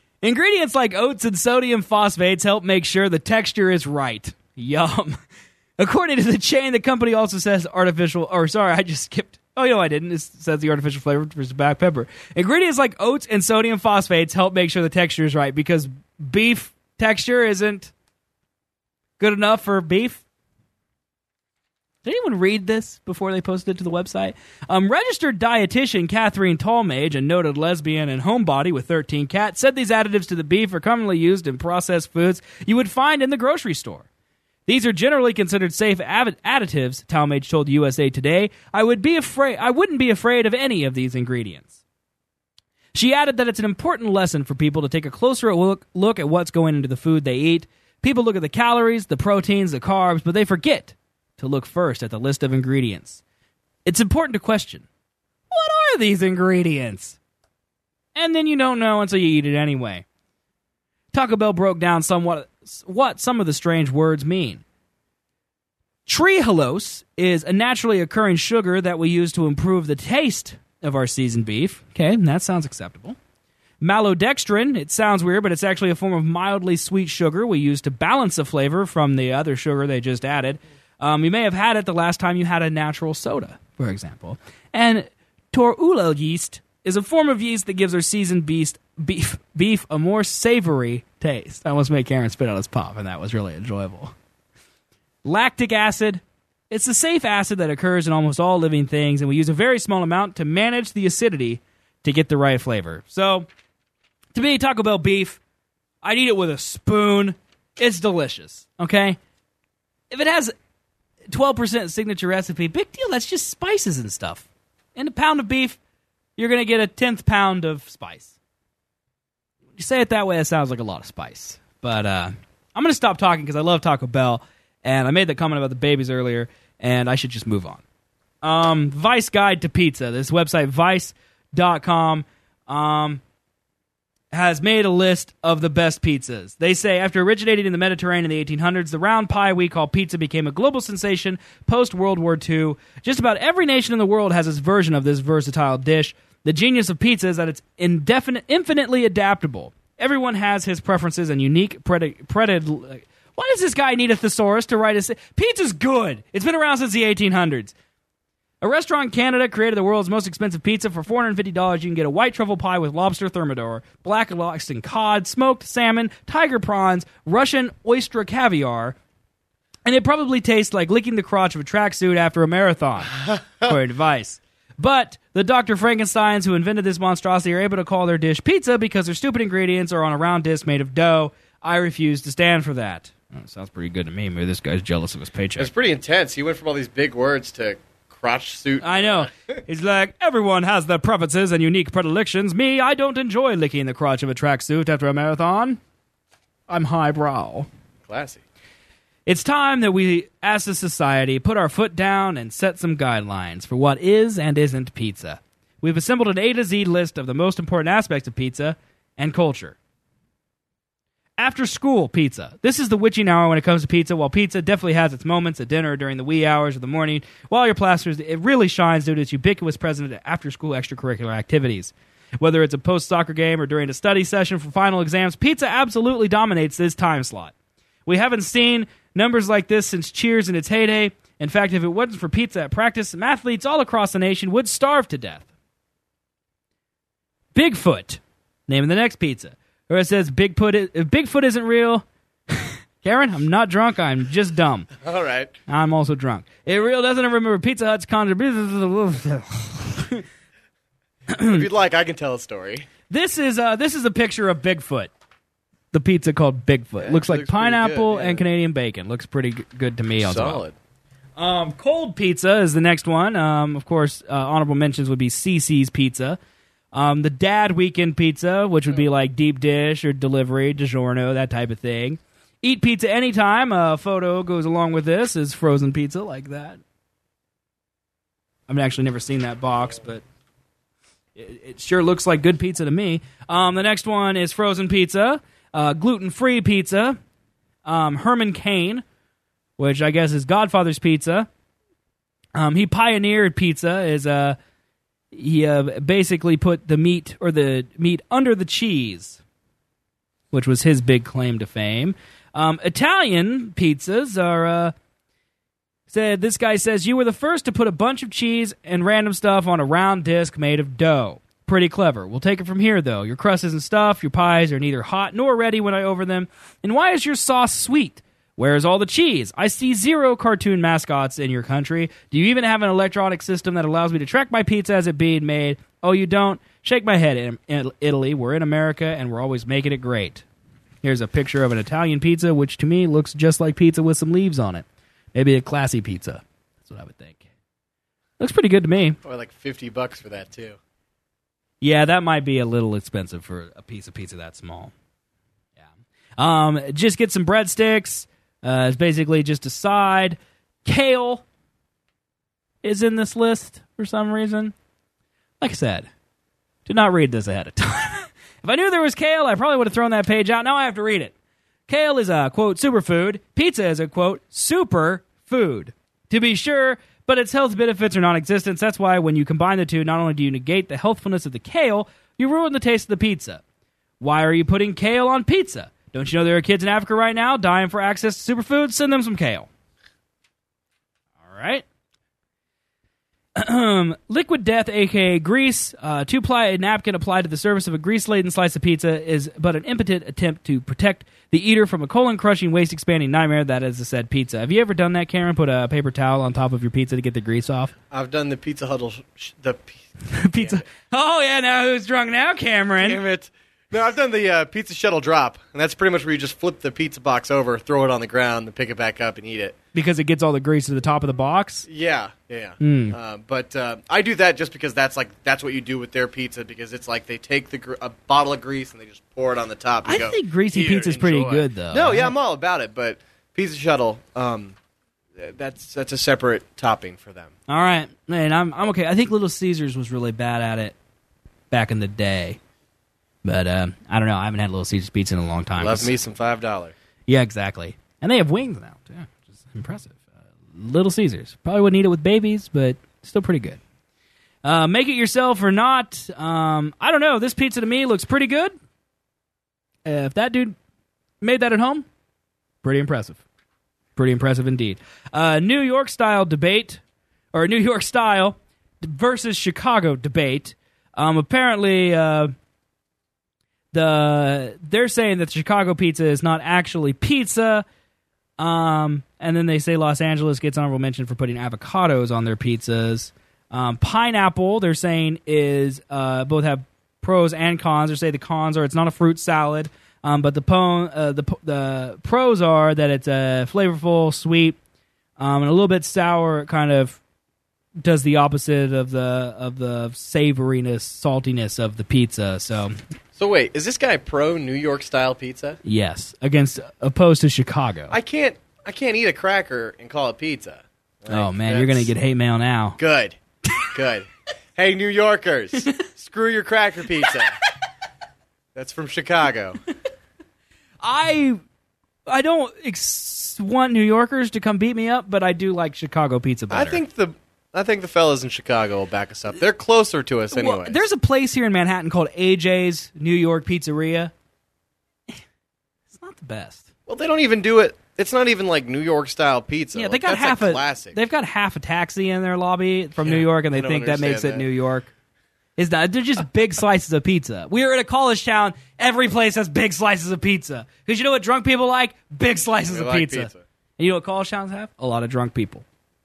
Ingredients like oats and sodium phosphates help make sure the texture is right. Yum. According to the chain, the company also says artificial, or sorry, I just skipped. Oh, you know, I didn't. It says the artificial flavor versus black pepper. Ingredients like oats and sodium phosphates help make sure the texture is right because beef texture isn't good enough for beef. Did anyone read this before they posted it to the website? Um, registered dietitian Catherine Talmage, a noted lesbian and homebody with thirteen cats, said these additives to the beef are commonly used in processed foods you would find in the grocery store. These are generally considered safe avid- additives, Talmage told U S A Today. I would be afraid. I wouldn't be afraid of any of these ingredients. She added that it's an important lesson for people to take a closer look, look at what's going into the food they eat. People look at the calories, the proteins, the carbs, but they forget to look first at the list of ingredients. It's important to question, what are these ingredients? And then you don't know until you eat it anyway. Taco Bell broke down somewhat what some of the strange words mean. Trehalose is a naturally occurring sugar that we use to improve the taste of our seasoned beef. Okay, that sounds acceptable. Maltodextrin, it sounds weird, but it's actually a form of mildly sweet sugar we use to balance the flavor from the other sugar they just added. Um, you may have had it the last time you had a natural soda, for example. And torula yeast is a form of yeast that gives our seasoned beef, beef, beef a more savory taste. I almost made Karen spit out his pop, and that was really enjoyable. Lactic acid. It's a safe acid that occurs in almost all living things, and we use a very small amount to manage the acidity to get the right flavor. So, to me, Taco Bell beef, I'd eat it with a spoon. It's delicious, okay? If it has twelve percent signature recipe, big deal. That's just spices and stuff. In a pound of beef, you're going to get a tenth pound of spice. You say it that way, it sounds like a lot of spice. But uh, I'm going to stop talking because I love Taco Bell, and I made that comment about the babies earlier, and I should just move on. Um, Vice Guide to Pizza. This website, vice dot com, um, has made a list of the best pizzas. They say, after originating in the Mediterranean in the eighteen hundreds, the round pie we call pizza became a global sensation post-World War Two. Just about every nation in the world has its version of this versatile dish. The genius of pizza is that it's indefinite, infinitely adaptable. Everyone has his preferences and unique pred- pred- Why does this guy need a thesaurus to write a... Pizza's good. It's been around since the eighteen hundreds. A restaurant in Canada created the world's most expensive pizza. For four hundred fifty dollars, you can get a white truffle pie with lobster thermidor, black Alaskan cod, smoked salmon, tiger prawns, Russian oyster caviar, and it probably tastes like licking the crotch of a tracksuit after a marathon, according to Vice. But the Doctor Frankensteins who invented this monstrosity are able to call their dish pizza because their stupid ingredients are on a round disc made of dough. I refuse to stand for that. Oh, sounds pretty good to me. Maybe this guy's jealous of his paycheck. It's pretty intense. He went from all these big words to... crotch suit. I know. He's like, everyone has their preferences and unique predilections. Me, I don't enjoy licking the crotch of a tracksuit after a marathon. I'm highbrow. Classy. It's time that we, as a society, put our foot down and set some guidelines for what is and isn't pizza. We've assembled an A to Z list of the most important aspects of pizza and culture. After school pizza. This is the witching hour when it comes to pizza. While pizza definitely has its moments at dinner during the wee hours of the morning, while your plasters, it really shines due to its ubiquitous presence at after-school extracurricular activities. Whether it's a post-soccer game or during a study session for final exams, pizza absolutely dominates this time slot. We haven't seen numbers like this since Cheers in its heyday. In fact, if it wasn't for pizza at practice, athletes all across the nation would starve to death. Bigfoot. Name of the next pizza. Or it says Bigfoot, is, if Bigfoot isn't real, Karen, I'm not drunk, I'm just dumb. All right. I'm also drunk. It real doesn't remember Pizza Hut's contribution. If you'd like, I can tell a story. This is uh, this is a picture of Bigfoot. The pizza called Bigfoot. Yeah, looks like looks pineapple good, yeah. and Canadian bacon. Looks pretty g- good to me. Solid. Well. Um, cold pizza is the next one. Um, of course, uh, honorable mentions would be C C's Pizza. Um, the Dad Weekend Pizza, which would be like deep dish or delivery, DiGiorno, that type of thing. Eat pizza anytime. A photo goes along with this is frozen pizza like that. I've actually never seen that box, but it, it sure looks like good pizza to me. Um, the next one is frozen pizza, uh, gluten-free pizza, um, Herman Cain, which I guess is Godfather's Pizza. Um, he pioneered pizza as a... He uh, basically put the meat or the meat under the cheese, which was his big claim to fame. Um, Italian pizzas are uh, Said, this guy says, you were the first to put a bunch of cheese and random stuff on a round disc made of dough. Pretty clever. We'll take it from here, though. Your crust isn't stuffed, your pies are neither hot nor ready when I over them. And why is your sauce sweet? Where's all the cheese? I see zero cartoon mascots in your country. Do you even have an electronic system that allows me to track my pizza as it being made? Oh, you don't? Shake my head, in, in Italy. We're in America, and we're always making it great. Here's a picture of an Italian pizza, which to me looks just like pizza with some leaves on it. Maybe a classy pizza. That's what I would think. Looks pretty good to me. Or like fifty bucks for that, too. Yeah, that might be a little expensive for a piece of pizza that small. Yeah. Um, just get some breadsticks. Uh, it's basically just a side. Kale is in this list for some reason. Like I said, did not read this ahead of time. If I knew there was kale, I probably would have thrown that page out. Now I have to read it. Kale is a, quote, superfood. Pizza is a, quote, super food. To be sure, but its health benefits are non-existent. That's why when you combine the two, not only do you negate the healthfulness of the kale, you ruin the taste of the pizza. Why are you putting kale on pizza? Don't you know there are kids in Africa right now dying for access to superfoods? Send them some kale. All right. Liquid death, a k a grease, uh, two-ply napkin applied to the surface of a grease-laden slice of pizza is but an impotent attempt to protect the eater from a colon-crushing, waist-expanding nightmare that is the said pizza. Have you ever done that, Cameron? Put a paper towel on top of your pizza to get the grease off? I've done the Pizza Huddle. Sh- the pizza. Oh, yeah, now who's drunk now, Cameron? Damn it. No, I've done the uh, pizza shuttle drop, and that's pretty much where you just flip the pizza box over, throw it on the ground, and pick it back up and eat it. Because it gets all the grease to the top of the box? Yeah, yeah. Mm. Uh, but uh, I do that just because that's like that's what you do with their pizza, because it's like they take the gr- a bottle of grease and they just pour it on the top. And I go, think greasy "Here, pizza's pretty enjoy." good, though. No, yeah, I'm all about it, but pizza shuttle, um, that's that's a separate topping for them. All right, man, I'm I'm okay. I think Little Caesars was really bad at it back in the day. But uh, I don't know. I haven't had Little Caesars pizza in a long time. Love me some five dollars. Yeah, exactly. And they have wings now, too, which is impressive. Uh, Little Caesars. Probably wouldn't eat it with babies, but still pretty good. Uh, make it yourself or not. Um, I don't know. This pizza to me looks pretty good. Uh, if that dude made that at home, pretty impressive. Pretty impressive indeed. Uh, New York style debate, or New York style versus Chicago debate. Um, apparently... Uh, The they're saying that the Chicago pizza is not actually pizza, um, and then they say Los Angeles gets honorable mention for putting avocados on their pizzas. Um, pineapple, they're saying, is uh, both have pros and cons. They say the cons are it's not a fruit salad, um, but the po- uh, the the pros are that it's uh, flavorful, sweet, um, and a little bit sour. It kind of does the opposite of the of the savoriness, saltiness of the pizza. So. So wait, is this guy pro New York style pizza? Yes, against opposed to Chicago. I can't I can't eat a cracker and call it pizza. Like, oh man, you're gonna get hate mail now. Good, good. Hey, New Yorkers, screw your cracker pizza. That's from Chicago. I I don't ex- want New Yorkers to come beat me up, but I do like Chicago pizza better. I think the I think the fellas in Chicago will back us up. They're closer to us anyway. Well, there's a place here in Manhattan called A J's New York Pizzeria. It's not the best. Well, they don't even do it. It's not even like New York style pizza. Yeah, they like, got that's half a a classic. They've got half a taxi in their lobby from Yeah, New York, and I they don't think that makes it understand that. New York. Is that they're just big slices of pizza? We are in a college town. Every place has big slices of pizza because you know what drunk people like? Big slices They of like pizza. pizza. And you know what college towns have? A lot of drunk people.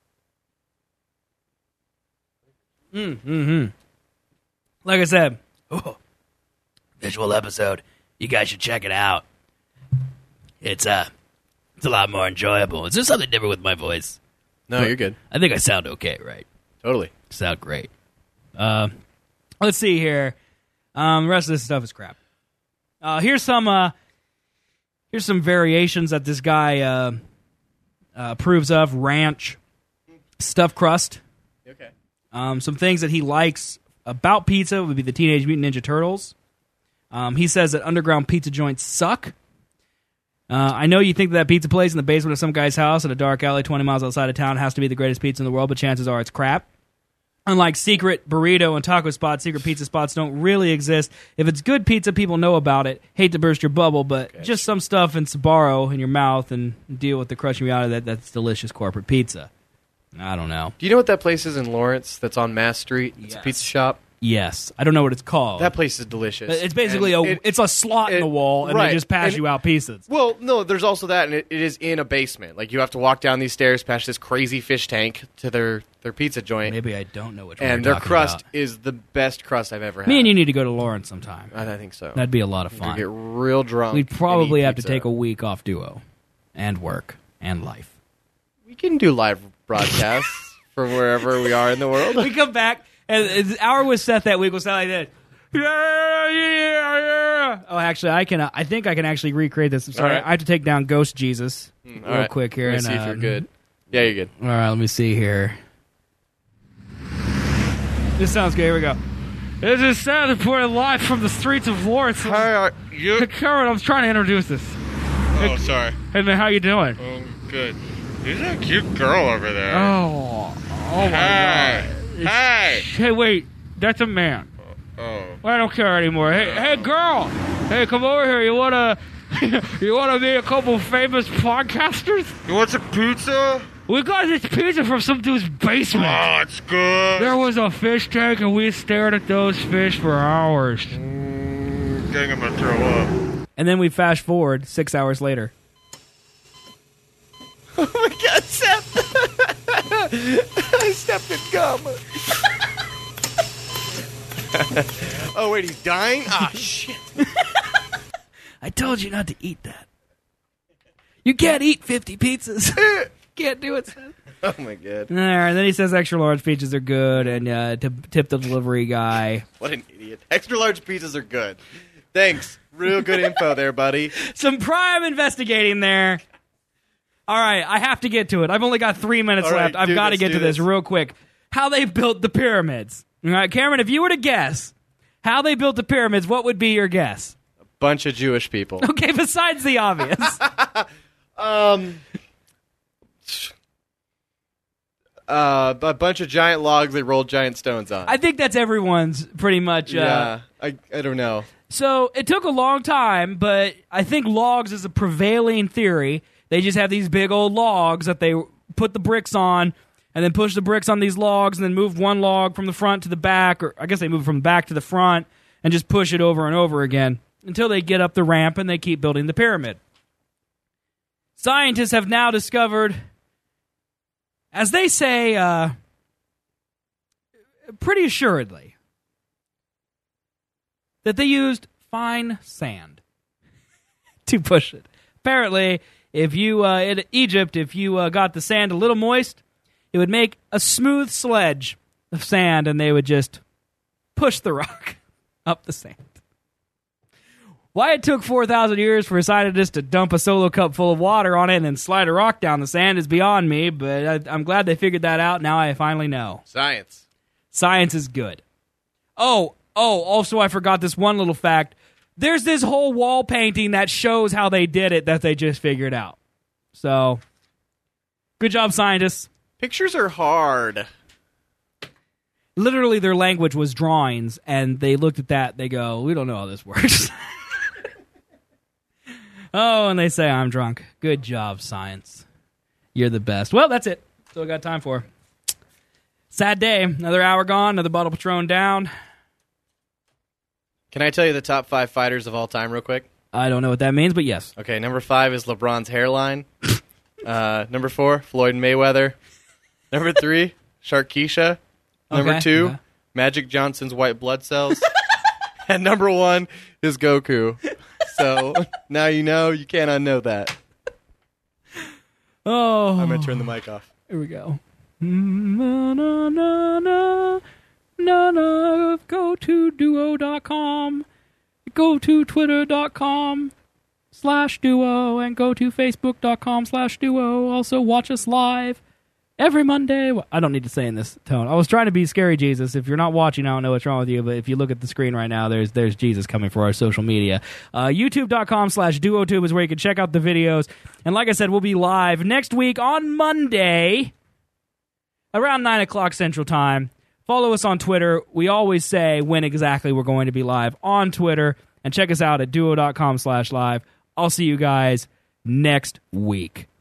Mm, mm-hmm. Like I said, oh, visual episode. You guys should check it out. It's uh, it's a lot more enjoyable. Is there something different with my voice? No, you're good. I think I sound okay, right? Totally. Sound great. Uh, let's see here. Um, the rest of this stuff is crap. Uh, here's some. Uh, here's some variations that this guy uh, uh, approves of. Ranch, stuffed crust. Okay. Um, some things that he likes about pizza would be the Teenage Mutant Ninja Turtles. Um, he says that underground pizza joints suck. Uh, I know you think that, that pizza place in the basement of some guy's house in a dark alley twenty miles outside of town has to be the greatest pizza in the world, but chances are it's crap. Unlike secret burrito and taco spots, secret pizza spots don't really exist. If it's good pizza, people know about it. Hate to burst your bubble, but Okay. just some stuff in Sbarro in your mouth and deal with the crushing reality that that's delicious corporate pizza. I don't know. Do you know what that place is in Lawrence that's on Mass Street? It's Yes. a pizza shop. Yes. I don't know what it's called. That place is delicious. It's basically And a it- it's a slot in it- the wall, and right. they just pass And- you out pieces. Well, no, there's also that, and it, it is in a basement. Like, you have to walk down these stairs past this crazy fish tank to their, their pizza joint. Maybe I don't know which one And you're their talking crust about. is the best crust I've ever had. Me and you need to go to Lawrence sometime. I, I think so. That'd be a lot of We fun. get real drunk. We'd and probably eat have to pizza. take a week off Duo, and work, and life. We can do live broadcasts from wherever we are in the world. We come back, and and our with Seth that week will sound like this. Yeah, yeah, yeah. Oh, actually, I can. Uh, I think I can actually recreate this. I'm sorry, All right. I have to take down Ghost Jesus All real right. quick here. Let me and, see if uh, you're good. Yeah, you're good. All right, let me see here. This sounds good. Here we go. This is Seth reporting live from the streets of Lawrence. Hi, are you? Hey, Karen, I was trying to introduce this. Oh, sorry. Hey, man, how you doing? Oh, good. There's a cute girl over there. Oh, oh my Hi. God. Hi. Hey, wait, that's a man. Oh. I don't care anymore. Hey, hey, girl. Hey, come over here. You wanna, you wanna be a couple famous podcasters? You want some pizza? We got this pizza from some dude's basement. Oh, it's good. There was a fish tank, and we stared at those fish for hours. Mm, dang, I'm gonna throw up. And then we fast forward six hours later. Oh my God, Seth! I stepped in gum. Oh wait, he's dying? Ah, shit! I told you not to eat that. You can't eat fifty pizzas. Can't do it, Seth. Oh my God! There, and then he says extra large pizzas are good, and uh, to tip the delivery guy. What an idiot! Extra large pizzas are good. Thanks, real good info there, buddy. Some prime investigating there. All right, I have to get to it. I've only got three minutes All right, left. I've do got to this, get do to this this. real quick. How they built the pyramids. All right, Cameron, if you were to guess how they built the pyramids, what would be your guess? Bunch of Jewish people. Okay, besides the obvious. Um, uh, a bunch of giant logs they rolled giant stones on. I think that's everyone's pretty much. Uh, yeah, I I don't know. So it took a long time, but I think logs is a prevailing theory. They just have these big old logs that they put the bricks on, and then push the bricks on these logs, and then move one log from the front to the back, or I guess they move from the back to the front, and just push it over and over again until they get up the ramp and they keep building the pyramid. Scientists have now discovered, as they say, uh, pretty assuredly, that they used fine sand to push it. Apparently, if you uh, in Egypt, if you uh, got the sand a little moist, it would make a smooth sledge of sand, and they would just push the rock up the sand. Why it took four thousand years for scientists to dump a solo cup full of water on it and then slide a rock down the sand is beyond me, but I, I'm glad they figured that out. Now I finally know. Science. Science is good. Oh, oh, also I forgot this one little fact. There's this whole wall painting that shows how they did it that they just figured out. So, good job, scientists. Pictures are hard. Literally, their language was drawings, and they looked at that, they go, we don't know how this works. Oh, and they say, I'm drunk. Good job, science. You're the best. Well, that's it. That's all I got time for. Sad day. Another hour gone, another bottle Patron down. Can I tell you the top five fighters of all time real quick? I don't know what that means, but yes. Okay, number five is LeBron's hairline. uh, number four, Floyd Mayweather. Number three, Sharkeisha. Number Okay, two, okay. Magic Johnson's white blood cells. And number one is Goku. So now you know, you can't unknow that. Oh. I'm going to turn the mic off. Here we go. Na, na, na, na, na, na. Go to duo dot com. Go to twitter dot com slash duo. And go to facebook dot com slash duo. Also, watch us live every Monday. I don't need to say in this tone. I was trying to be Scary Jesus. If you're not watching, I don't know what's wrong with you. But if you look at the screen right now, there's there's Jesus coming for our social media. Uh, YouTube dot com slash duotube is where you can check out the videos. And like I said, we'll be live next week on Monday around nine o'clock Central Time. Follow us on Twitter. We always say when exactly we're going to be live on Twitter. And check us out at duo dot com slash live. I'll see you guys next week.